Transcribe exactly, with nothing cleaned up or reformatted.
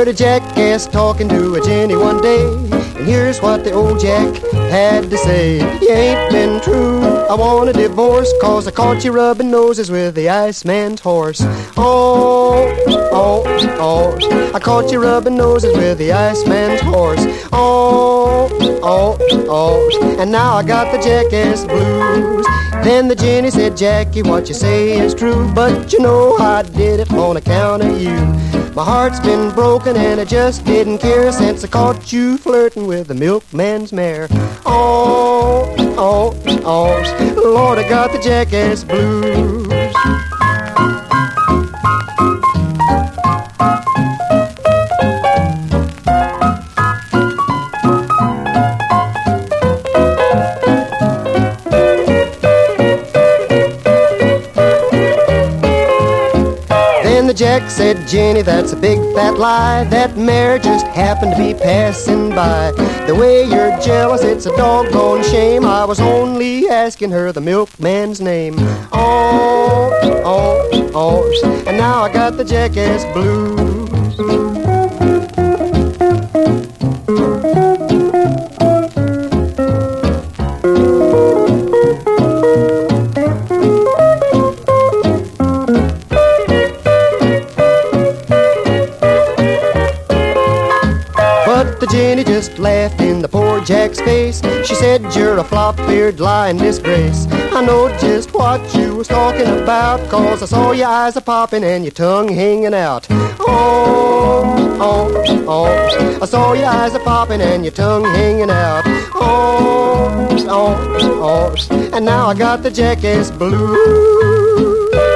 a jackass talking to a Jenny one day, and here's what the old jack had to say. You ain't been true, I want a divorce, 'cause I caught you rubbing noses with the Iceman's horse. Oh, oh, oh, I caught you rubbing noses with the Iceman's horse. Oh, oh, oh, and now I got the jackass blues. Then the Jenny said, Jackie, what you say is true, but you know I did it on account of you. My heart's been broken and I just didn't care since I caught you flirting with the milkman's mare. Oh, oh, oh, Lord, I got the jackass blues. The Jack said, Jenny, that's a big fat lie. That mare just happened to be passing by. The way you're jealous, it's a doggone shame. I was only asking her the milkman's name. Oh, oh, oh, and now I got the jackass blues. But the Jenny just laughed in the poor Jack's face. She said, you're a flop-eared lying disgrace. I know just what you was talking about, 'cause I saw your eyes a-popping and your tongue hanging out. Oh, oh, oh, I saw your eyes a-popping and your tongue hanging out. Oh, oh, oh, and now I got the jackass blues.